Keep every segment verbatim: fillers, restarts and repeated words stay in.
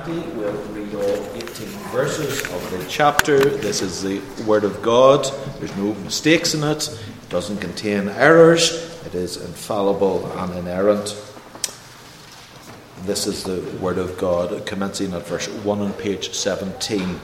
twenty. We'll read all eighteen verses of the chapter. This is the Word of God. There's no mistakes in it. It doesn't contain errors. It is infallible and inerrant. This is the Word of God, commencing at verse one on page seventeen.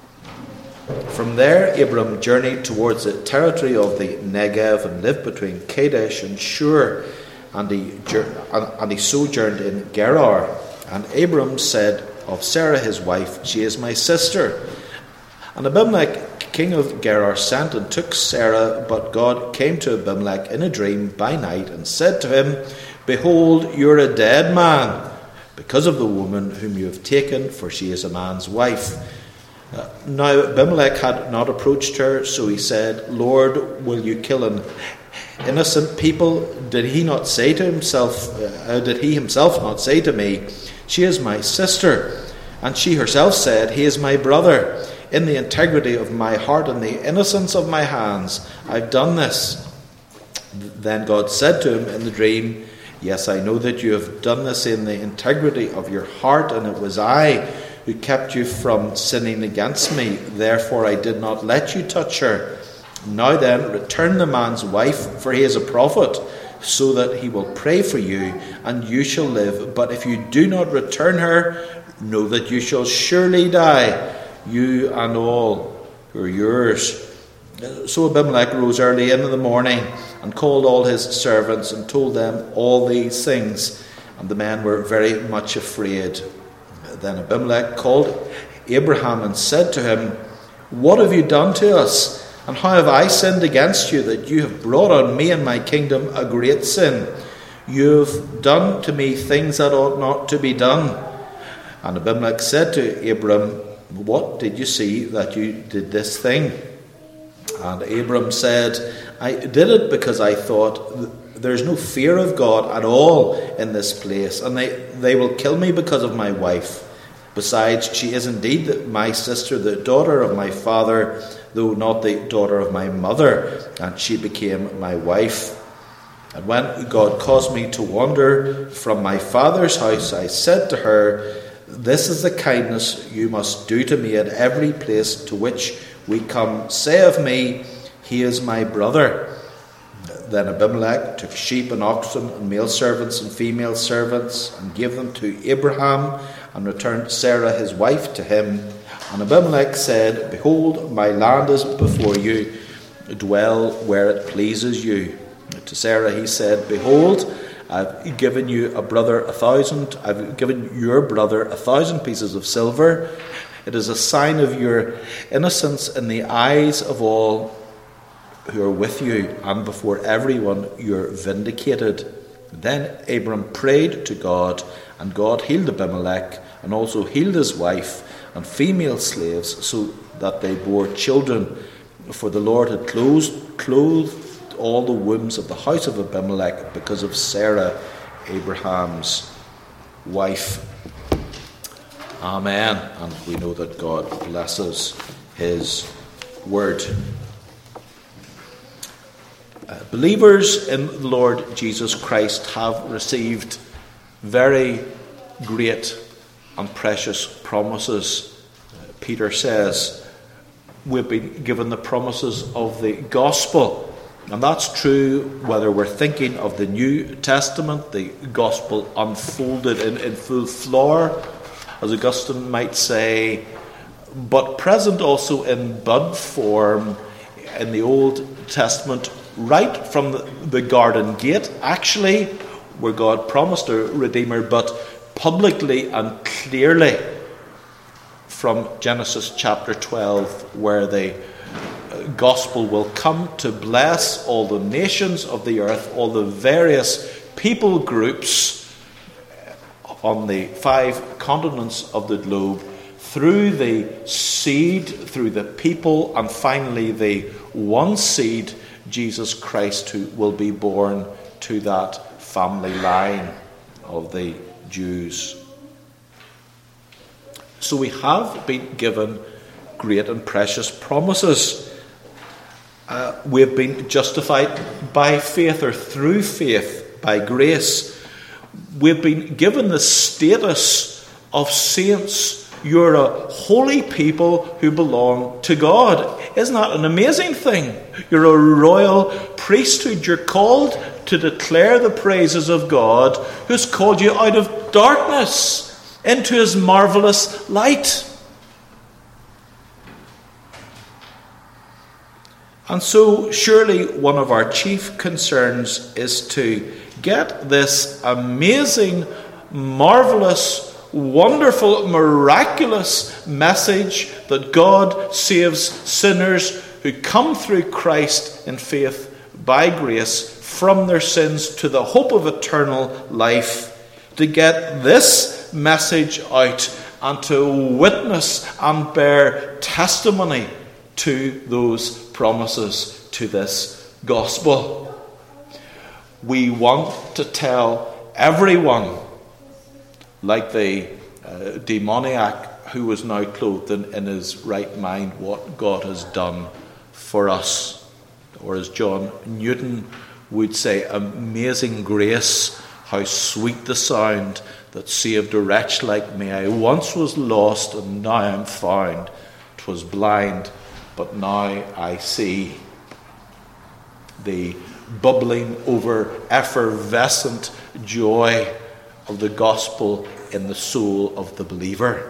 From there, Abram journeyed towards the territory of the Negev and lived between Kadesh and Shur, and he, and he sojourned in Gerar. And Abram said of Sarah his wife, "She is my sister." And Abimelech, king of Gerar, sent and took Sarah, but God came to Abimelech in a dream by night and said to him, "Behold, you are a dead man, because of the woman whom you have taken, for she is a man's wife." Uh, now Abimelech had not approached her, so he said, "Lord, will you kill an innocent people? Did he not say to himself, uh, did he himself not say to me, 'She is my sister'?" And she herself said, "He is my brother. In the integrity of my heart and the innocence of my hands, I've done this." Then God said to him in the dream, "Yes, I know that you have done this in the integrity of your heart, and it was I who kept you from sinning against me. Therefore I did not let you touch her. Now then, return the man's wife, for he is a prophet, so that he will pray for you, and you shall live. But if you do not return her, know that you shall surely die, you and all who are yours." So Abimelech rose early in the morning and called all his servants and told them all these things, and the men were very much afraid. Then Abimelech called Abraham and said to him, "What have you done to us? And how have I sinned against you, that you have brought on me and my kingdom a great sin? You have done to me things that ought not to be done." And Abimelech said to Abram, "What did you see that you did this thing?" And Abram said, "I did it because I thought, there's no fear of God at all in this place, and they, they will kill me because of my wife. Besides, she is indeed my sister, the daughter of my father, though not the daughter of my mother, and she became my wife. And when God caused me to wander from my father's house, I said to her, 'This is the kindness you must do to me at every place to which we come. Say of me, he is my brother.' Then Abimelech took sheep and oxen and male servants and female servants and gave them to Abraham and returned Sarah his wife to him. And Abimelech said, 'Behold, my land is before you. Dwell where it pleases you.' To Sarah he said, 'Behold, I've given you a brother a thousand. I've given your brother a thousand pieces of silver. It is a sign of your innocence in the eyes of all who are with you, and before everyone you're vindicated.' Then Abram prayed to God, and God healed Abimelech, and also healed his wife and female slaves, so that they bore children. For the Lord had closed, clothed all the wombs of the house of Abimelech because of Sarah, Abraham's wife." Amen. And we know that God blesses his word. Uh, believers in the Lord Jesus Christ have received very great and precious promises. Uh, Peter says we've been given the promises of the gospel. And that's true whether we're thinking of the New Testament, the gospel unfolded in, in full flower, as Augustine might say, but present also in bud form in the Old Testament, right from the, the garden gate, actually, where God promised a Redeemer, but publicly and clearly from Genesis chapter twelve, where the gospel will come to bless all the nations of the earth, all the various people groups on the five continents of the globe, through the seed, through the people, and finally the one seed, Jesus Christ, who will be born to that family line of the Jews. So we have been given great and precious promises. Uh, we have been justified by faith, or through faith, by grace. We've been given the status of saints. You're a holy people who belong to God. Isn't that an amazing thing? You're a royal priesthood. You're called to declare the praises of God, who's called you out of darkness into his marvelous light. And so surely one of our chief concerns is to get this amazing, marvelous, wonderful, miraculous message that God saves sinners who come through Christ in faith by grace from their sins to the hope of eternal life, to get this message out and to witness and bear testimony to those promises, to this gospel. We want to tell everyone, like the uh, demoniac who was now clothed in, in his right mind, what God has done for us. Or as John Newton would say, amazing grace, how sweet the sound that saved a wretch like me. I once was lost and now I'm found. 'Twas blind, but now I see. The bubbling over, effervescent joy of the gospel in the soul of the believer.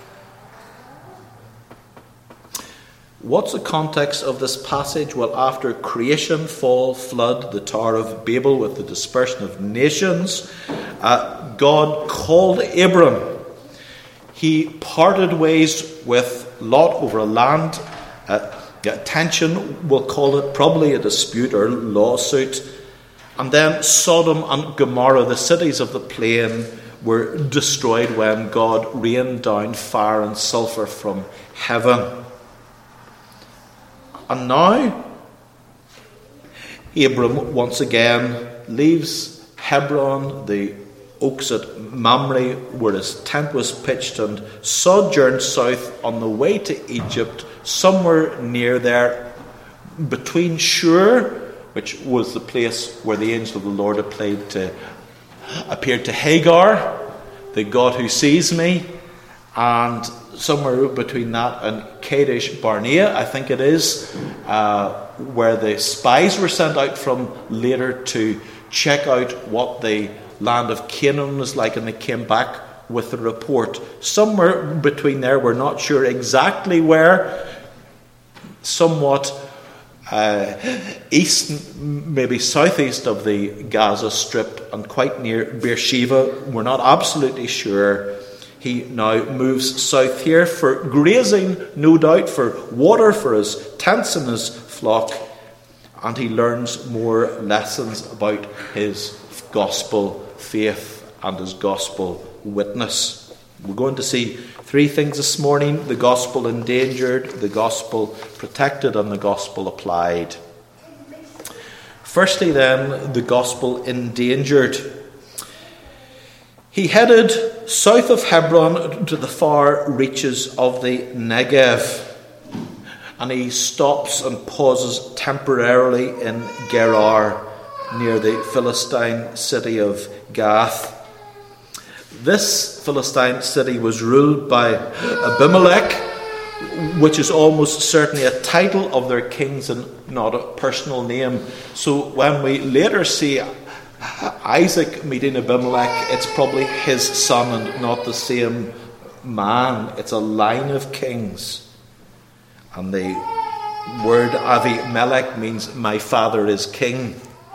What's the context of this passage? Well, after creation, fall, flood, the Tower of Babel with the dispersion of nations, uh, God called Abram. He parted ways with Lot over a land. Uh, tension, we'll call it, probably a dispute or lawsuit. And then Sodom and Gomorrah, the cities of the plain, were destroyed when God rained down fire and sulphur from heaven. And now, Abram once again leaves Hebron, the oaks at Mamre, where his tent was pitched, and sojourned south on the way to Egypt, somewhere near there, between Shur, which was the place where the angel of the Lord had played to, appeared to Hagar, the God who sees me, and somewhere between that and Kadesh Barnea, I think it is, uh, where the spies were sent out from later to check out what the land of Canaan was like, and they came back with a report. Somewhere between there, we're not sure exactly where, somewhat uh, east, maybe southeast of the Gaza Strip and quite near Beersheba. We're not absolutely sure. He now moves south here for grazing, no doubt, for water for his tents and his flock, and he learns more lessons about his gospel faith and his gospel witness. We're going to see three things this morning: the gospel endangered, the gospel protected, and the gospel applied. Firstly, then, the gospel endangered. He headed south of Hebron to the far reaches of the Negev, and he stops and pauses temporarily in Gerar, near the Philistine city of Gath. This Philistine city was ruled by Abimelech, which is almost certainly a title of their kings and not a personal name. So when we later see Isaac meeting Abimelech, it's probably his son and not the same man. It's a line of kings. And the word Avimelech means my father is king.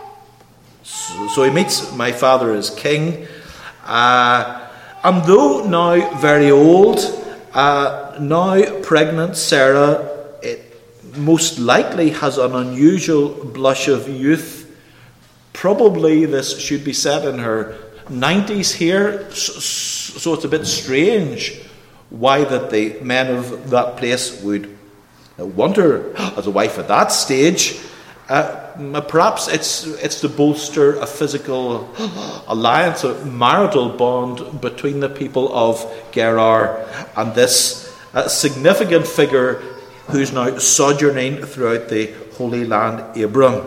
So, so he meets my father is king. Uh, and though now very old, uh, now pregnant, Sarah it most likely has an unusual blush of youth. Probably this should be said in her nineties here, so it's a bit strange why that the men of that place would want her as a wife at that stage. Uh, perhaps it's it's to bolster a physical alliance, a marital bond between the people of Gerar and this uh, significant figure who's now sojourning throughout the Holy Land, Abram.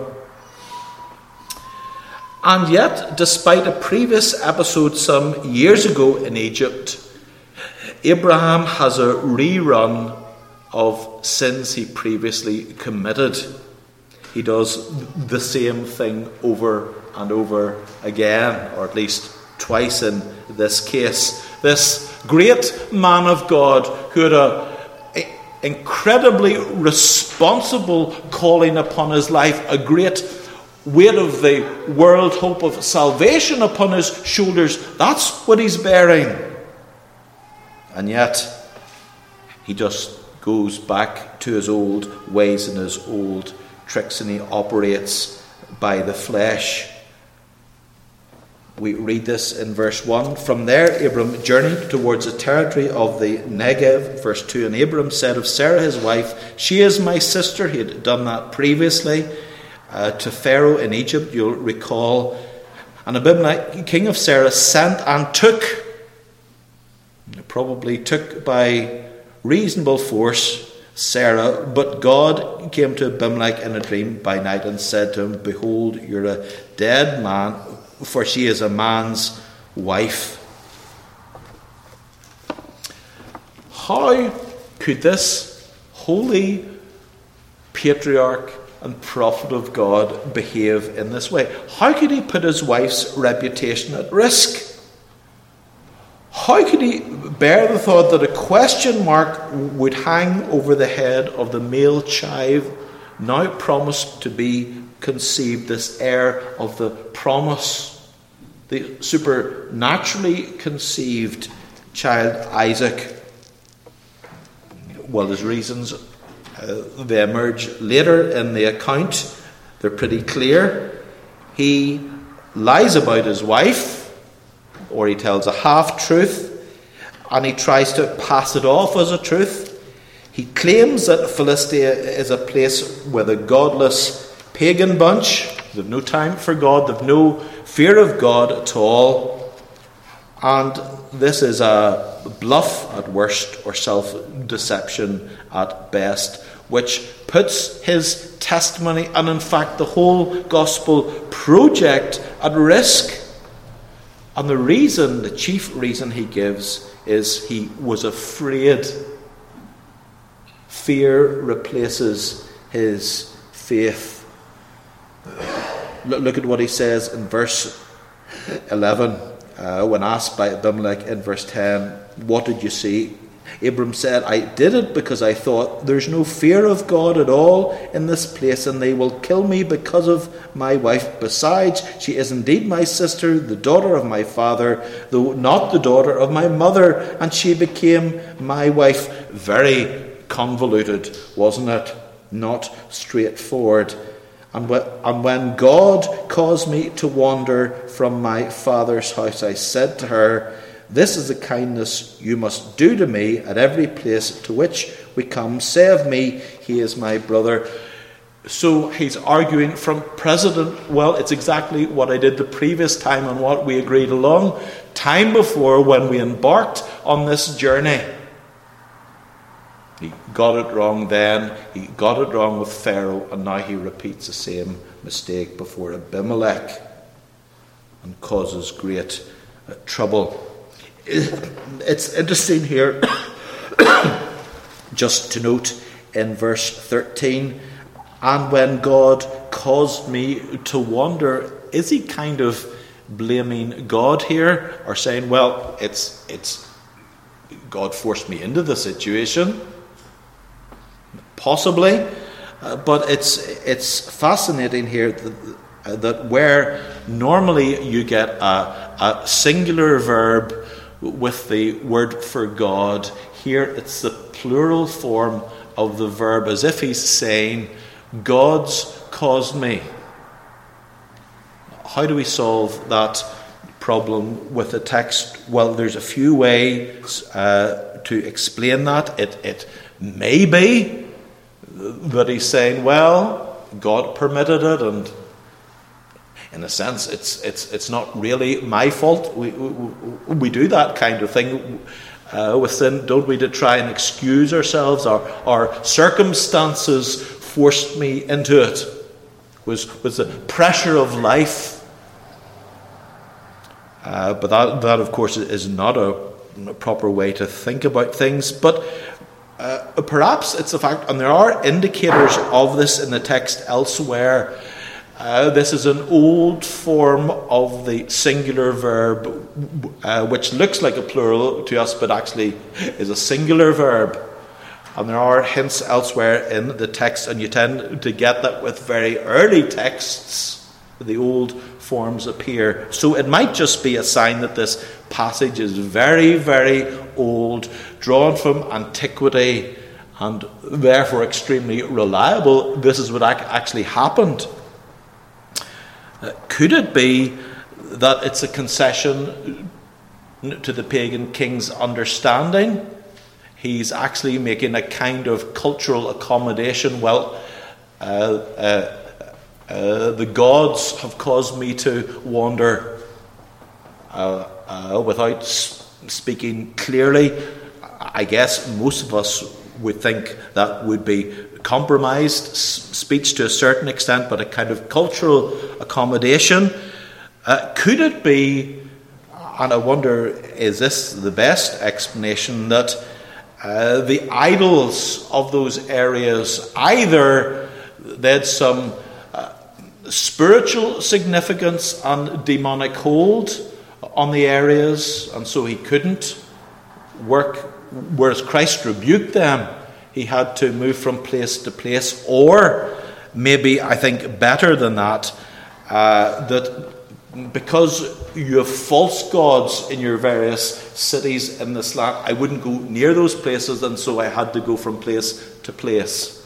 And yet, despite a previous episode some years ago in Egypt, Abraham has a rerun of sins he previously committed. He does the same thing over and over again, or at least twice in this case. This great man of God who had a incredibly responsible calling upon his life, a great weight of the world hope of salvation upon his shoulders, that's what he's bearing. And yet, he just goes back to his old ways and his old tricks, and he operates by the flesh. We read this in verse one. From there, Abram journeyed towards the territory of the Negev. Verse two, and Abram said of Sarah his wife, she is my sister. He had done that previously uh, to Pharaoh in Egypt, you'll recall. And Abimelech, king of Sarah, sent and took, probably took by reasonable force, Sarah. But God came to Abimelech in a dream by night and said to him, behold, you're a dead man, for she is a man's wife. How could this holy patriarch and prophet of God behave in this way? How could he put his wife's reputation at risk? How could he bear the thought that a question mark would hang over the head of the male child now promised to be conceived, this heir of the promise, the supernaturally conceived child Isaac? Well, there's reasons. Uh, they emerge later in the account. They're pretty clear. He lies about his wife, or he tells a half-truth, and he tries to pass it off as a truth. He claims that Philistia is a place with a godless pagan bunch. They've no time for God. They've no fear of God at all. And this is a bluff at worst, or self-deception at best, which puts his testimony, and in fact the whole gospel project, at risk. And the reason, the chief reason he gives, is he was afraid. Fear replaces his faith. Look at what he says in verse eleven. Uh, when asked by Abimelech in verse ten, what did you see? Abram said, I did it because I thought, there's no fear of God at all in this place, and they will kill me because of my wife. Besides, she is indeed my sister, the daughter of my father, though not the daughter of my mother, and she became my wife. Very convoluted, wasn't it? Not straightforward. And when God caused me to wander from my father's house, I said to her, this is the kindness you must do to me at every place to which we come. Say of me, he is my brother. So he's arguing from precedent. Well, it's exactly what I did the previous time and what we agreed a long time before when we embarked on this journey. He got it wrong then, he got it wrong with Pharaoh, and now he repeats the same mistake before Abimelech and causes great uh, trouble. It's interesting here just to note in verse thirteen, and when God caused me to wander, is he kind of blaming God here, or saying, well, it's it's God forced me into the situation? Possibly, uh, but it's it's fascinating here that, uh, that where normally you get a, a singular verb with the word for God, here it's the plural form of the verb, as if he's saying, God's caused me. How do we solve that problem with the text? Well, there's a few ways uh, to explain that. It, it may be that he's saying, well, God permitted it, and in a sense, it's it's it's not really my fault. We we, we do that kind of thing uh, with sin, don't we, to try and excuse ourselves. Our our circumstances forced me into it. Was was the pressure of life. Uh, but that that of course is not a a proper way to think about things. But uh, perhaps it's the fact, and there are indicators of this in the text elsewhere. Uh, this is an old form of the singular verb, uh, which looks like a plural to us, but actually is a singular verb. And there are hints elsewhere in the text, and you tend to get that with very early texts. The old forms appear. So it might just be a sign that this passage is very, very old, drawn from antiquity, and therefore extremely reliable. This is what actually happened. Uh, could it be that it's a concession to the pagan king's understanding? He's actually making a kind of cultural accommodation. Well, uh, uh, uh, the gods have caused me to wander. Uh, uh, without s- speaking clearly, I guess most of us would think that would be compromised s- speech to a certain extent, but a kind of cultural accommodation. Uh, could it be, and I wonder, is this the best explanation, that Uh, the idols of those areas, either they had some uh, spiritual significance and demonic hold on the areas, and so he couldn't work, whereas Christ rebuked them, he had to move from place to place, or maybe, I think better than that, uh, that because you have false gods in your various cities in this land, I wouldn't go near those places, and so I had to go from place to place.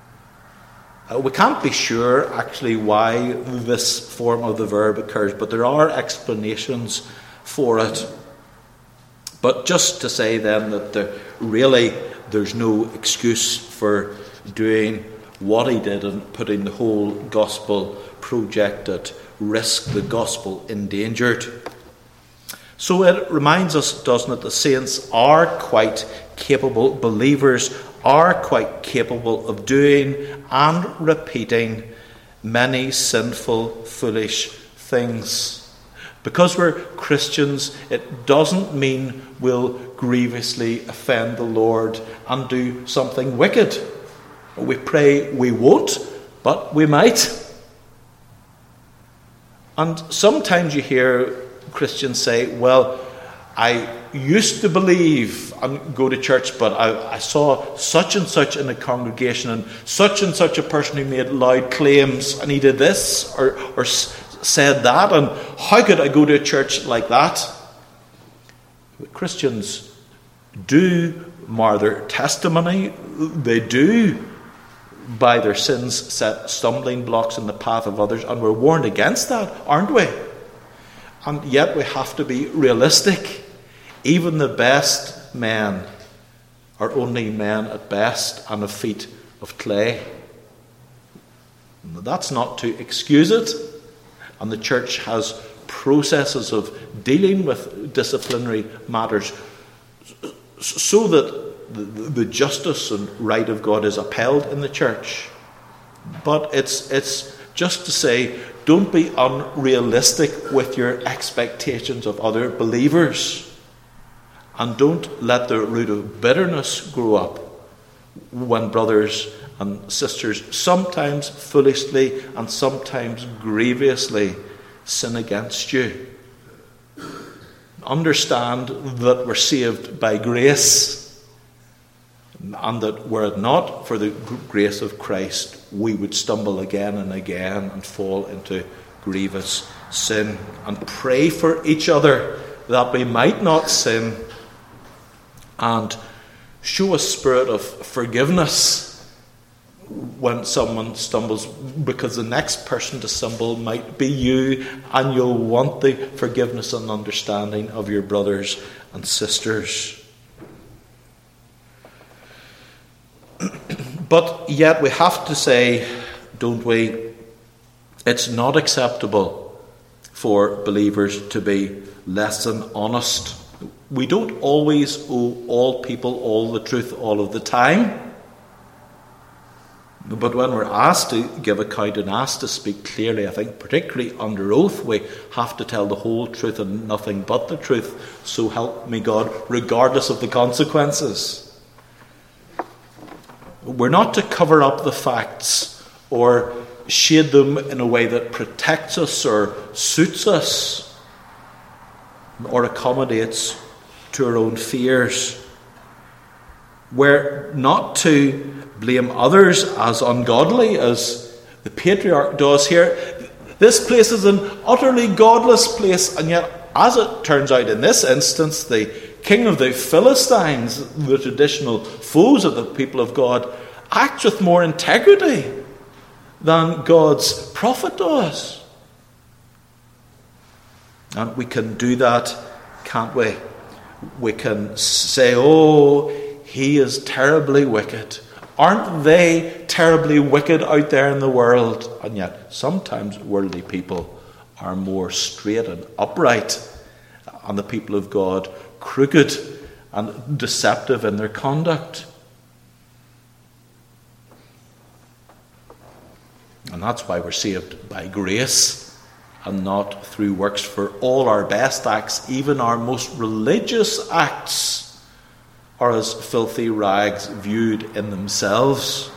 Uh, we can't be sure actually why this form of the verb occurs, but there are explanations for it. But just to say then that there, really there's no excuse for doing what he did and putting the whole gospel project at risk, the gospel endangered. So it reminds us, doesn't it, the saints are quite capable, believers are quite capable of doing and repeating many sinful, foolish things. Because we're Christians, it doesn't mean we'll grievously offend the Lord and do something wicked. We pray we won't, but we might. And sometimes you hear Christians say, well, I used to believe and go to church, but I, I saw such and such in a congregation, and such and such a person who made loud claims, and he did this or, or said that, and how could I go to a church like that? Christians do mar their testimony. They do, by their sins, set stumbling blocks in the path of others, and we're warned against that, aren't we? And yet we have to be realistic. Even the best men are only men at best and of feet of clay. That's not to excuse it, and the church has processes of dealing with disciplinary matters so that the, the justice and right of God is upheld in the church. But it's it's just to say, don't be unrealistic with your expectations of other believers, and don't let the root of bitterness grow up when brothers and sisters sometimes foolishly and sometimes grievously sin against you. Understand that we're saved by grace, and that were it not for the grace of Christ, we would stumble again and again and fall into grievous sin. And pray for each other that we might not sin, and show a spirit of forgiveness when someone stumbles, because the next person to stumble might be you, and you'll want the forgiveness and understanding of your brothers and sisters. But yet we have to say, don't we, it's not acceptable for believers to be less than honest. We don't always owe all people all the truth all of the time. But when we're asked to give account and asked to speak clearly, I think particularly under oath, we have to tell the whole truth and nothing but the truth. So help me God, regardless of the consequences. We're not to cover up the facts or shade them in a way that protects us or suits us or accommodates to our own fears. We're not to blame others as ungodly, as the patriarch does here. This place is an utterly godless place, and yet, as it turns out in this instance, the king of the Philistines, the traditional foes of the people of God, acts with more integrity than God's prophet does. And we can do that, can't we? We can say, oh, he is terribly wicked. Aren't they terribly wicked out there in the world? And yet, sometimes worldly people are more straight and upright, and the people of God crooked and deceptive in their conduct. And that's why we're saved by grace and not through works. For all our best acts, even our most religious acts, are as filthy rags viewed in themselves.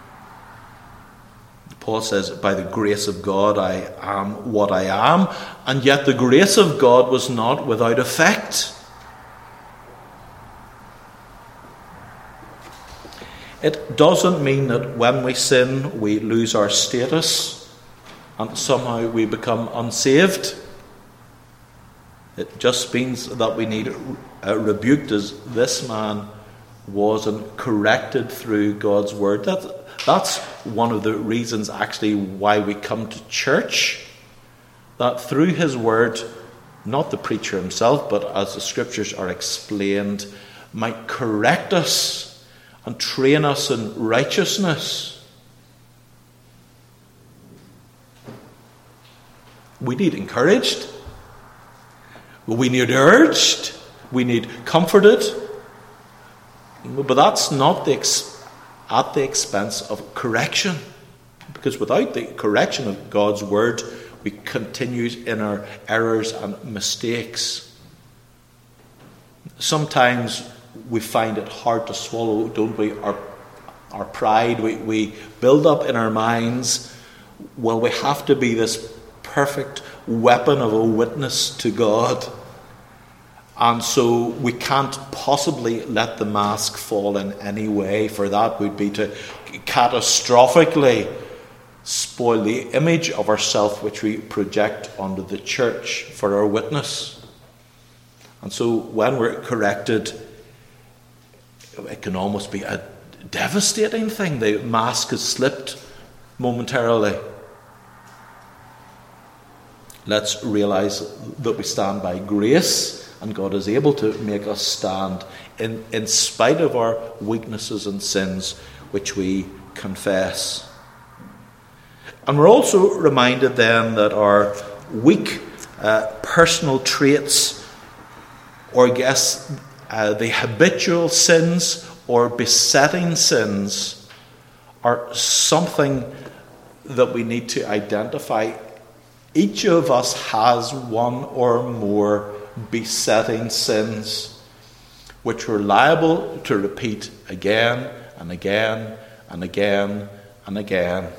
Paul says, by the grace of God I am what I am, and yet the grace of God was not without effect. It doesn't mean that when we sin we lose our status and somehow we become unsaved. It just means that we need uh, rebuked as this man was and corrected through God's word. That, that's one of the reasons actually why we come to church. That through his word, not the preacher himself, but as the scriptures are explained, might correct us and train us in righteousness. We need encouraged. We need urged. We need comforted. But that's not the ex- at the expense of correction. Because without the correction of God's word, we continue in our errors and mistakes. Sometimes we find it hard to swallow, don't we? Our, our pride, we, we build up in our minds, well, we have to be this perfect weapon of a witness to God. And so we can't possibly let the mask fall in any way, for that would be to catastrophically spoil the image of ourselves which we project onto the church for our witness. And so when we're corrected, it can almost be a devastating thing. The mask has slipped momentarily. Let's realize that we stand by grace, and God is able to make us stand in, in spite of our weaknesses and sins, which we confess. And we're also reminded then that our weak uh, personal traits, or I guess uh, the habitual sins or besetting sins, are something that we need to identify. Each of us has one or more besetting sins which we're liable to repeat again and again and again and again.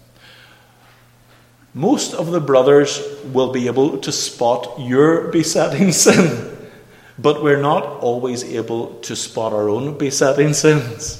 Most of the brothers will be able to spot your besetting sin, but we're not always able to spot our own besetting sins.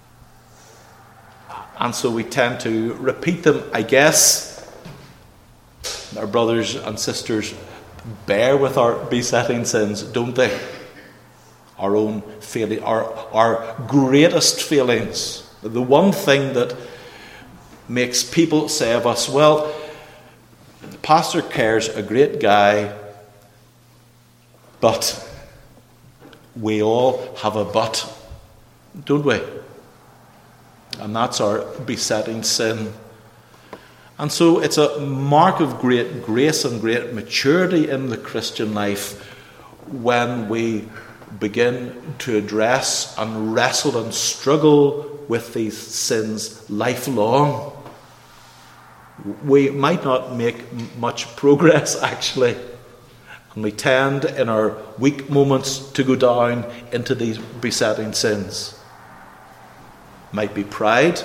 And so we tend to repeat them. I guess our brothers and sisters bear with our besetting sins, don't they? Our own failing, our, our greatest failings. The one thing that makes people say of us, well, Pastor Kerr's a great guy, but we all have a but, don't we? And that's our besetting sin. And so it's a mark of great grace and great maturity in the Christian life when we begin to address and wrestle and struggle with these sins lifelong. We might not make much progress, actually. And we tend in our weak moments to go down into these besetting sins. It might be pride.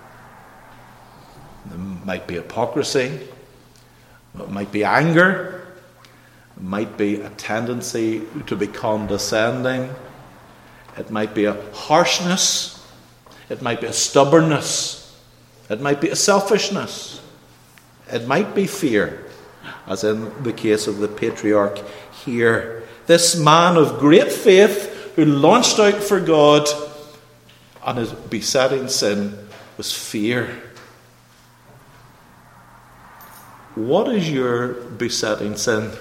It might be hypocrisy. It might be anger. It might be a tendency to be condescending. It might be a harshness. It might be a stubbornness. It might be a selfishness. It might be fear, as in the case of the patriarch here. This man of great faith who launched out for God, and his besetting sin was fear. What is your besetting sin?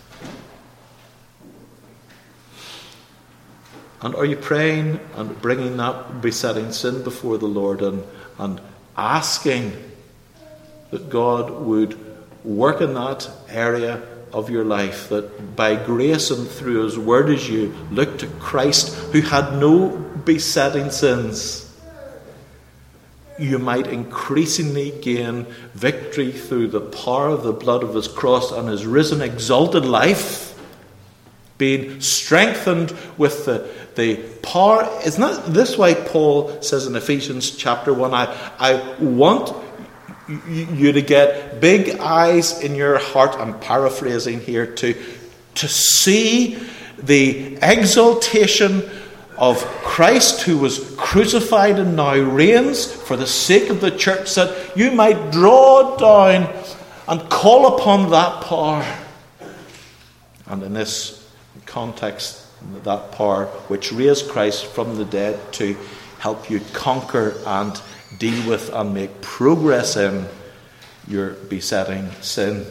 And are you praying and bringing that besetting sin before the Lord and, and asking that God would work in that area of your life, that by grace and through His Word, as you look to Christ, who had no besetting sins, you might increasingly gain victory through the power of the blood of His cross and His risen, exalted life, being strengthened with the, the power. Isn't that this why Paul says in Ephesians chapter one, I, I want you to get big eyes in your heart, I'm paraphrasing here, to, to see the exaltation of Christ, who was crucified and now reigns for the sake of the church, that you might draw down and call upon that power. And in this context, that power which raised Christ from the dead to help you conquer and deal with and make progress in your besetting sin.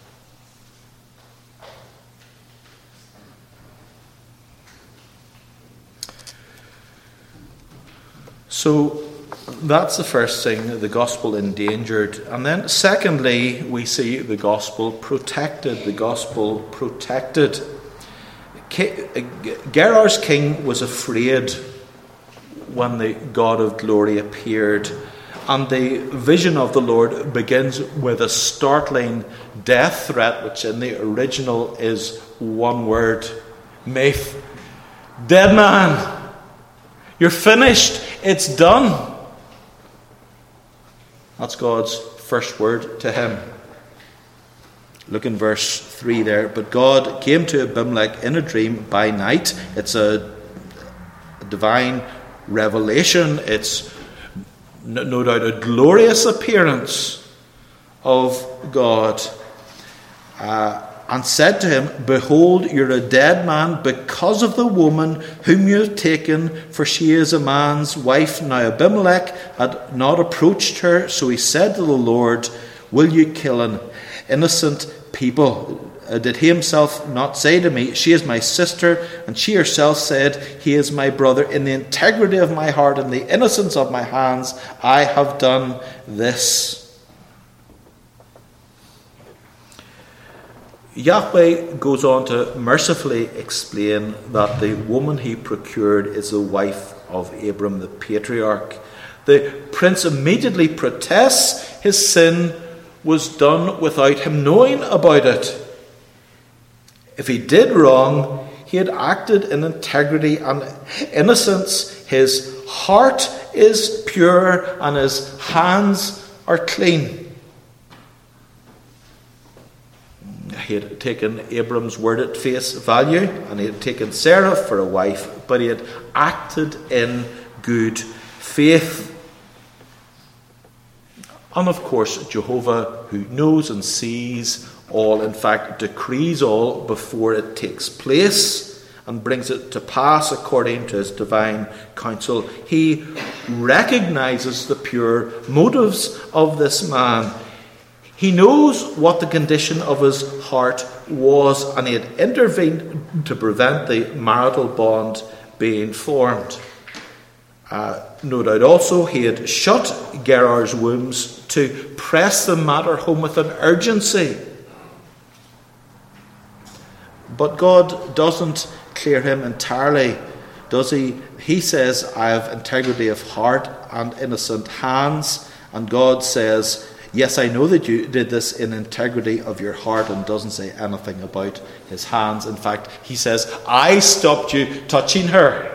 So that's the first thing, the gospel endangered. And then secondly, we see the gospel protected. The gospel protected. Gerar's king was afraid when the God of glory appeared. And the vision of the Lord begins with a startling death threat, which in the original is one word: Maith. Dead man. You're finished. It's done. That's God's first word to him. Look in verse three there. But God came to Abimelech in a dream by night. It's a, a divine revelation. It's no, no doubt a glorious appearance of God. Uh, and said to him, Behold, you're a dead man because of the woman whom you have taken, for she is a man's wife. Now Abimelech had not approached her, so he said to the Lord, Will you kill an innocent people? Uh, did he himself not say to me, She is my sister? And she herself said, He is my brother. In the integrity of my heart and the innocence of my hands, I have done this. Yahweh goes on to mercifully explain that the woman he procured is the wife of Abram the patriarch. The prince immediately protests his sin was done without him knowing about it. If he did wrong, he had acted in integrity and innocence. His heart is pure and his hands are clean. He had taken Abram's word at face value, and he had taken Sarah for a wife, but he had acted in good faith. And of course, Jehovah, who knows and sees all, in fact decrees all before it takes place and brings it to pass according to his divine counsel. He recognizes the pure motives of this man. He knows what the condition of his heart was, and he had intervened to prevent the marital bond being formed. Uh, no doubt also he had shut Gerar's wombs to press the matter home with an urgency. But God doesn't clear him entirely, does he? He says, I have integrity of heart and innocent hands. And God says, yes, I know that you did this in integrity of your heart, and doesn't say anything about his hands. In fact, he says, I stopped you touching her.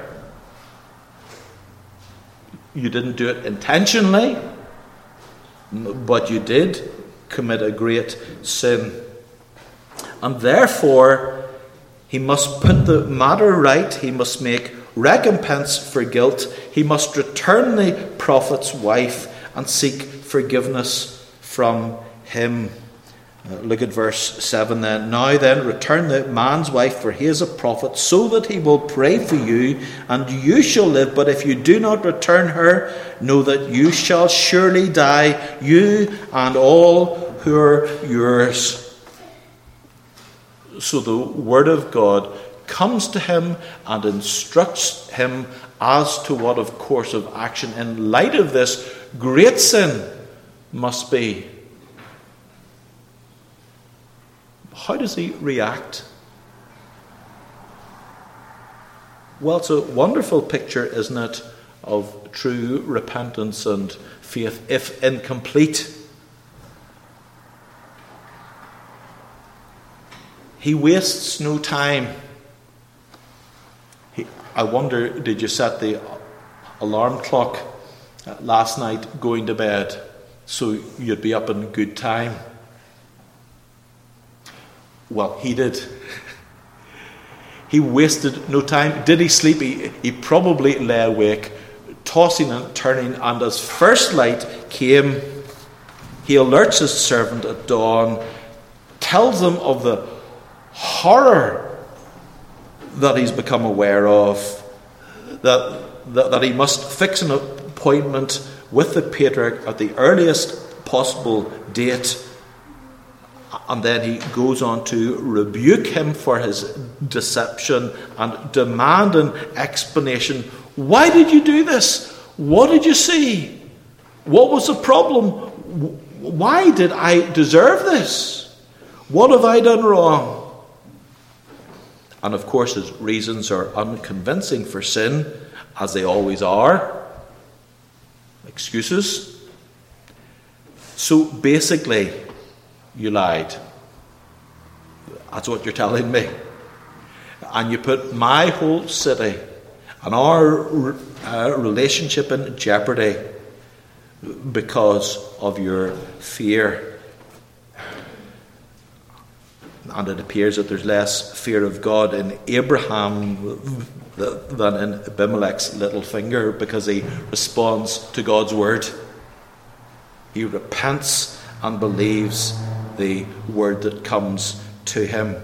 You didn't do it intentionally, but you did commit a great sin. And therefore, he must put the matter right. He must make recompense for guilt. He must return the prophet's wife and seek forgiveness from him. Uh, look at verse seven then. Now then, return the man's wife, for he is a prophet, so that he will pray for you, and you shall live. But if you do not return her, know that you shall surely die, you and all who are yours. So the word of God comes to him and instructs him as to what, of course, of action in light of this great sin must be. How does he react? Well, it's a wonderful picture, isn't it, of true repentance and faith, if incomplete. He wastes no time. He, I wonder, did you set the alarm clock last night going to bed so you'd be up in good time? Well, he did. He wasted no time. Did he sleep? He, he probably lay awake, tossing and turning, and as first light came, he alerts his servant at dawn, tells him of the horror that he's become aware of, that, that, that he must fix an appointment with the patriarch at the earliest possible date. And then he goes on to rebuke him for his deception and demand an explanation. Why did you do this? What did you see? What was the problem? Why did I deserve this? What have I done wrong? And of course his reasons are unconvincing for sin, as they always are. Excuses. So basically, you lied. That's what you're telling me. And you put my whole city and our uh, relationship in jeopardy because of your fear. And it appears that there's less fear of God in Abraham than in Abimelech's little finger, because he responds to God's word. He repents and believes the word that comes to him.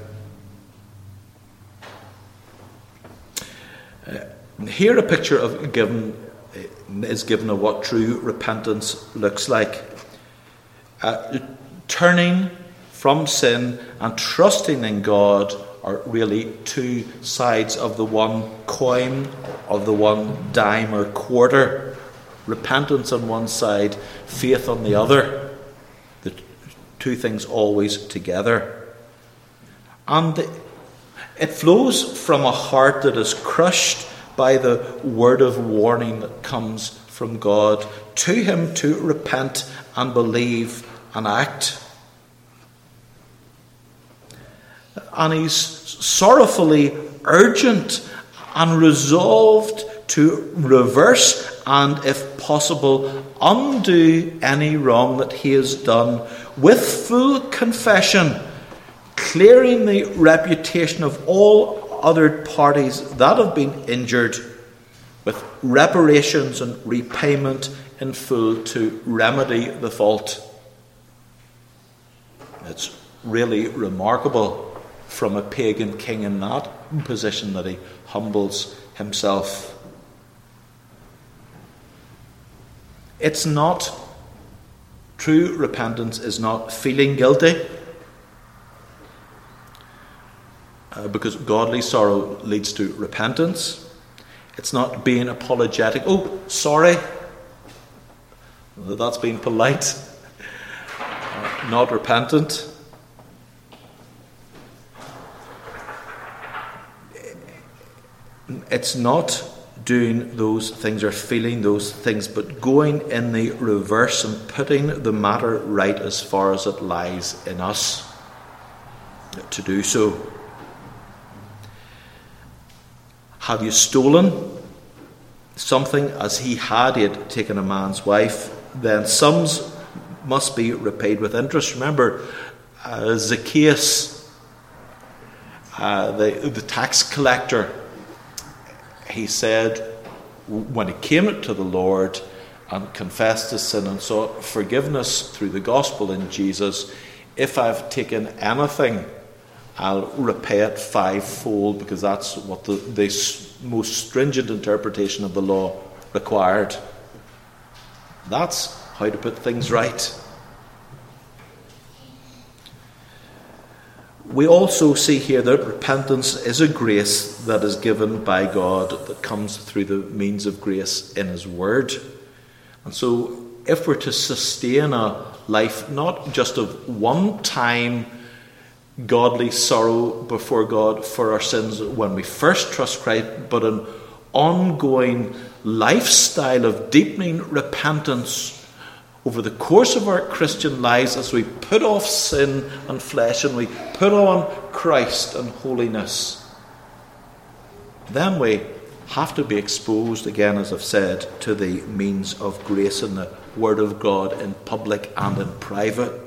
Uh, here a picture of given is given of what true repentance looks like. Uh, turning from sin and trusting in God are really two sides of the one coin, of the one dime or quarter. Repentance on one side, faith on the other. The two things always together. And it flows from a heart that is crushed by the word of warning that comes from God to him to repent and believe and act. And he's sorrowfully urgent and resolved to reverse and, if possible, undo any wrong that he has done, with full confession, clearing the reputation of all other parties that have been injured, with reparations and repayment in full to remedy the fault. It's really remarkable from a pagan king in that position that he humbles himself. It's not, true repentance is not feeling guilty, uh, because godly sorrow leads to repentance. It's not being apologetic. Oh, sorry. That's being polite. Uh, not repentant. It's not doing those things or feeling those things, but going in the reverse and putting the matter right as far as it lies in us to do so. Have you stolen something as he had? He had taken a man's wife. Then sums must be repaid with interest. Remember, uh, Zacchaeus, uh, the, the tax collector, he said when he came to the Lord and confessed his sin and sought forgiveness through the gospel in Jesus, if I've taken anything, I'll repay it fivefold, because that's what the, the most stringent interpretation of the law required. That's how to put things right. We also see here that repentance is a grace that is given by God, that comes through the means of grace in His Word. And so if we're to sustain a life not just of one time godly sorrow before God for our sins when we first trust Christ, but an ongoing lifestyle of deepening repentance over the course of our Christian lives, as we put off sin and flesh and we put on Christ and holiness, then we have to be exposed again, as I've said, to the means of grace and the Word of God in public and in private.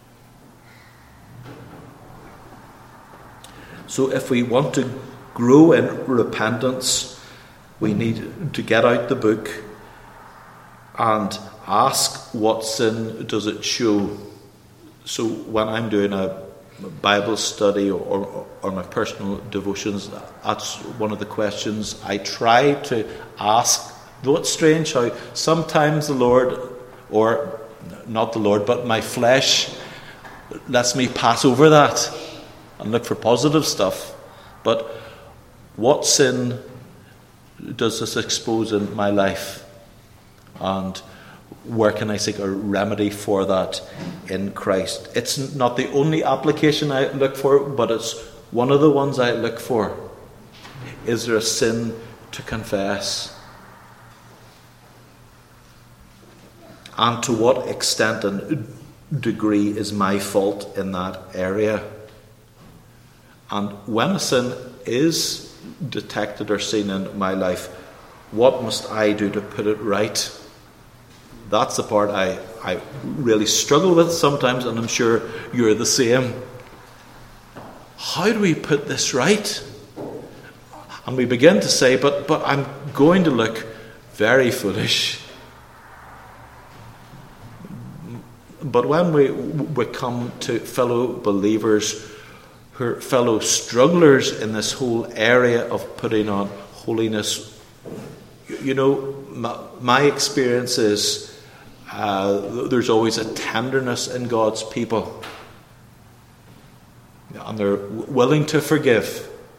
So if we want to grow in repentance, we need to get out the book and ask, what sin does it show? So when I'm doing a Bible study or, or, or my personal devotions, that's one of the questions I try to ask. Though it's strange how sometimes the Lord, or not the Lord, but my flesh lets me pass over that and look for positive stuff. But what sin does this expose in my life? And where can I seek a remedy for that in Christ? It's not the only application I look for, but it's one of the ones I look for. Is there a sin to confess? And to what extent and degree is my fault in that area? And when a sin is detected or seen in my life, what must I do to put it right? That's the part I, I really struggle with sometimes, and I'm sure you're the same. How do we put this right? And we begin to say, but, but I'm going to look very foolish. But when we, we come to fellow believers who are fellow strugglers in this whole area of putting on holiness, you, you know, my, my experience is Uh, there's always a tenderness in God's people, and they're willing to forgive.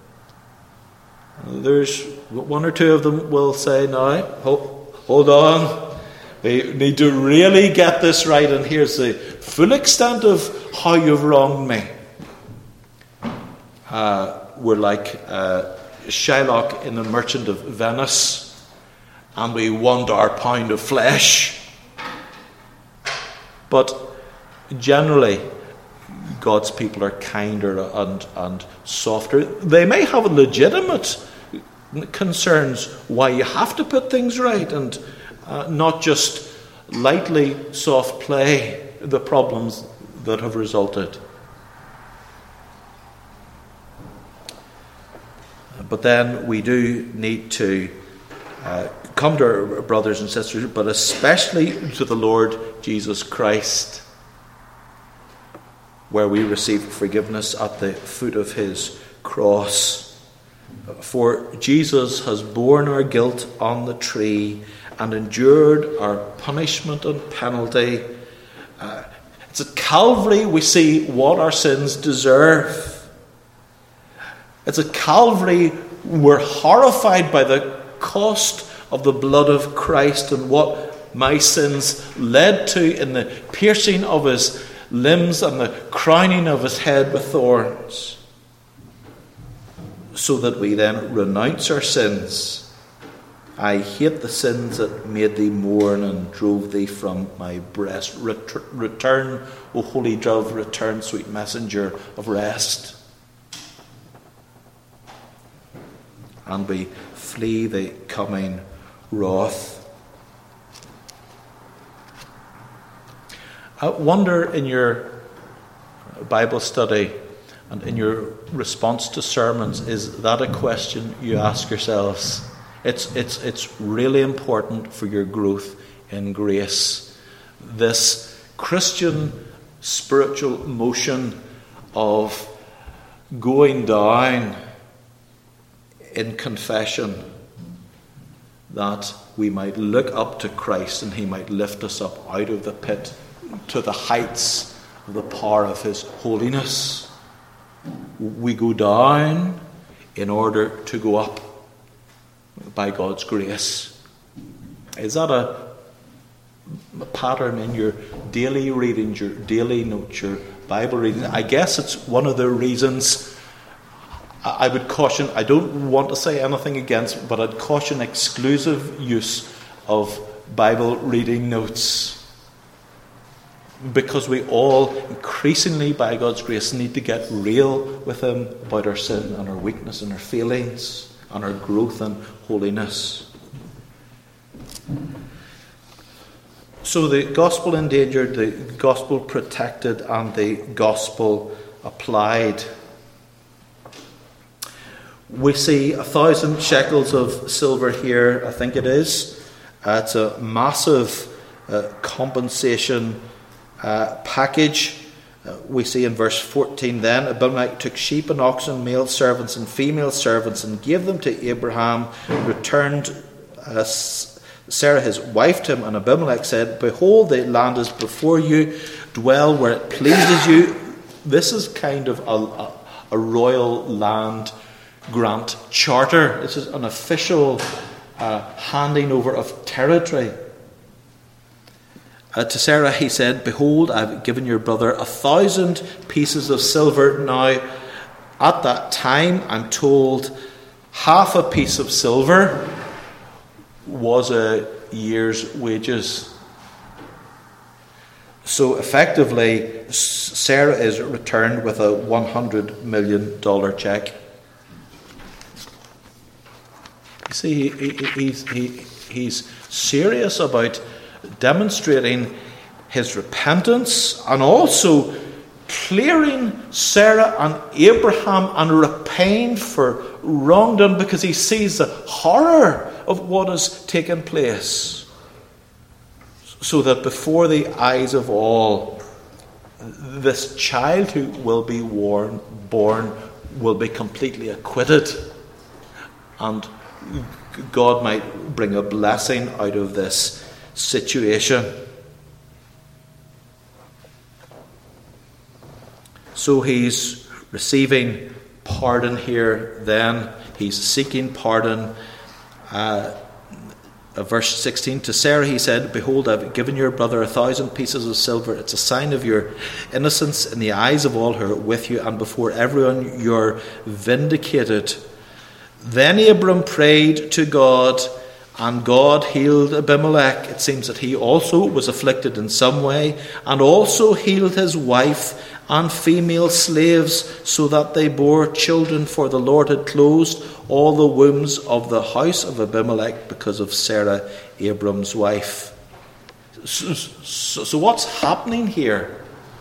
There's one or two of them will say, "Now, hold, hold on, we need to really get this right, and here's the full extent of how you've wronged me." Uh, we're like uh, Shylock in The Merchant of Venice, and we want our pound of flesh. But generally, God's people are kinder and, and softer. They may have legitimate concerns why you have to put things right, and uh, not just lightly soft play the problems that have resulted. But then we do need to uh, come to our brothers and sisters, but especially to the Lord Jesus Christ, where we receive forgiveness at the foot of His cross. For Jesus has borne our guilt on the tree and endured our punishment and penalty. Uh, it's at Calvary we see what our sins deserve. It's at Calvary we're horrified by the cost of the blood of Christ and what my sins led to in the piercing of His limbs and the crowning of His head with thorns. so that we then renounce our sins. I hate the sins that made thee mourn and drove thee from my breast. Ret- return, O holy dove, return, sweet messenger of rest. And we flee the coming wrath. I wonder in your Bible study and in your response to sermons, is that a question you ask yourselves? It's, it's, it's really important for your growth in grace. This Christian spiritual motion of going down in confession, that we might look up to Christ and he might lift us up out of the pit to the heights of the power of his holiness. We go down in order to go up by God's grace. Is that a, a pattern in your daily readings, your daily notes, your Bible reading? I guess it's one of the reasons I would caution, I don't want to say anything against, but I'd caution exclusive use of Bible reading notes. Because we all increasingly, by God's grace, need to get real with him about our sin and our weakness and our failings and our growth and holiness. So the gospel endangered, the gospel protected, and the gospel applied. We see a thousand shekels of silver here, I think it is. Uh, it's a massive uh, compensation uh, package. Uh, we see in verse fourteen then, Abimelech took sheep and oxen, male servants and female servants, and gave them to Abraham, returned uh, Sarah his wife to him, and Abimelech said, Behold, the land is before you, dwell where it pleases you. This is kind of a, a, a royal land grant charter. This is an official uh, handing over of territory. Uh, to Sarah he said, Behold, I've given your brother a thousand pieces of silver. Now, at that time, I'm told, half a piece of silver was a year's wages. So effectively, Sarah is returned with a one hundred million dollars check. You see, he, he, he's, he, he's serious about demonstrating his repentance and also clearing Sarah and Abraham and repaying for wrongdone, because he sees the horror of what has taken place, so that before the eyes of all, this child who will be born, born will be completely acquitted, and God might bring a blessing out of this situation. So he's receiving pardon here then. He's seeking pardon. Uh, verse sixteen, to Sarah he said, Behold, I've given your brother a thousand pieces of silver. It's a sign of your innocence in the eyes of all who are with you, and before everyone you're vindicated. Then Abram prayed to God, and God healed Abimelech. It seems that he also was afflicted in some way, and also healed his wife and female slaves, so that they bore children, for the Lord had closed all the wombs of the house of Abimelech because of Sarah, Abram's wife. So, so, so what's happening here?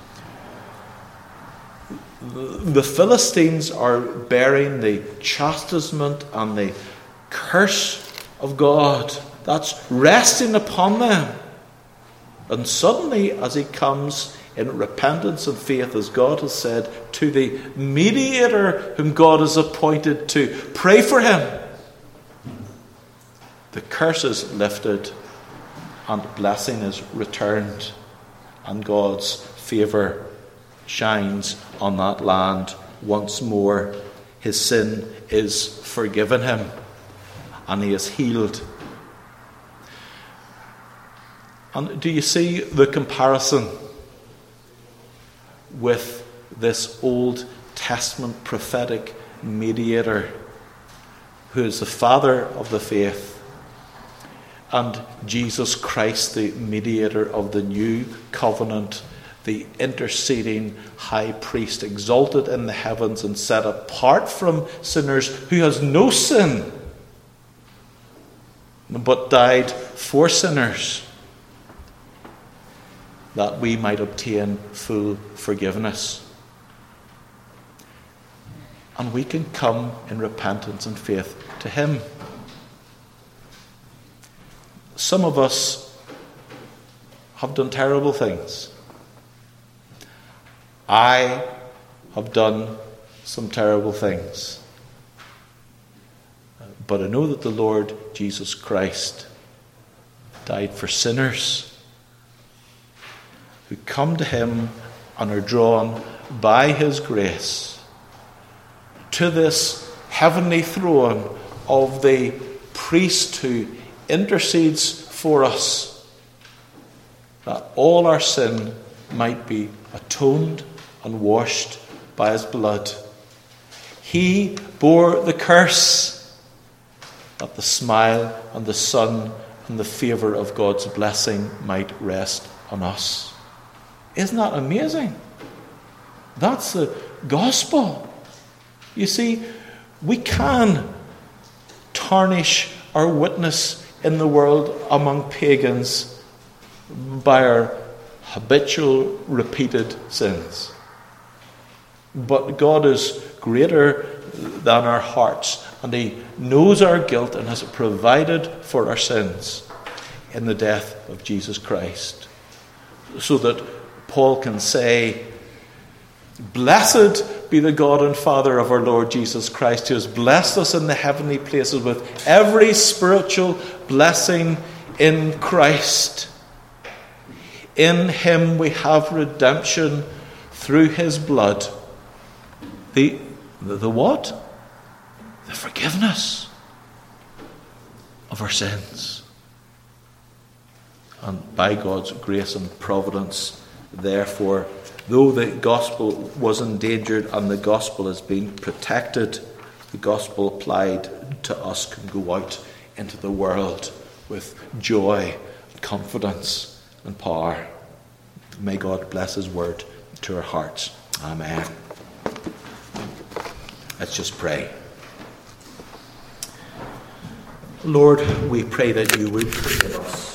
The Philistines are bearing the chastisement and the curse of God that's resting upon them. And suddenly, as he comes in repentance and faith, as God has said, to the mediator whom God has appointed to pray for him, the curse is lifted and blessing is returned, and God's favour shines on that land once more. His sin is forgiven him, and he is healed. And do you see the comparison with this Old Testament prophetic mediator who is the Father of the faith, and Jesus Christ, the mediator of the new covenant, the interceding high priest, exalted in the heavens and set apart from sinners, who has no sin, but died for sinners, that we might obtain full forgiveness. And we can come in repentance and faith to him. Some of us have done terrible things. I have done some terrible things. But I know that the Lord Jesus Christ died for sinners who come to him and are drawn by his grace to this heavenly throne of the priest who intercedes for us, that all our sin might be atoned and washed by his blood. He bore the curse, that the smile and the sun and the favour of God's blessing might rest on us. Isn't that amazing? That's the gospel. You see, we can tarnish our witness in the world among pagans by our habitual, repeated sins. But God is greater than our hearts, and he knows our guilt and has provided for our sins in the death of Jesus Christ. So that Paul can say, "Blessed be the God and Father of our Lord Jesus Christ, who has blessed us in the heavenly places with every spiritual blessing in Christ. In him we have redemption through his blood." The, the, the what? The forgiveness of our sins. And by God's grace and providence, therefore, though the gospel was endangered and the gospel has been protected, the gospel applied to us can go out into the world with joy, confidence and power. May God bless his word to our hearts. Amen. Let's just pray. Lord, we pray that you would forgive us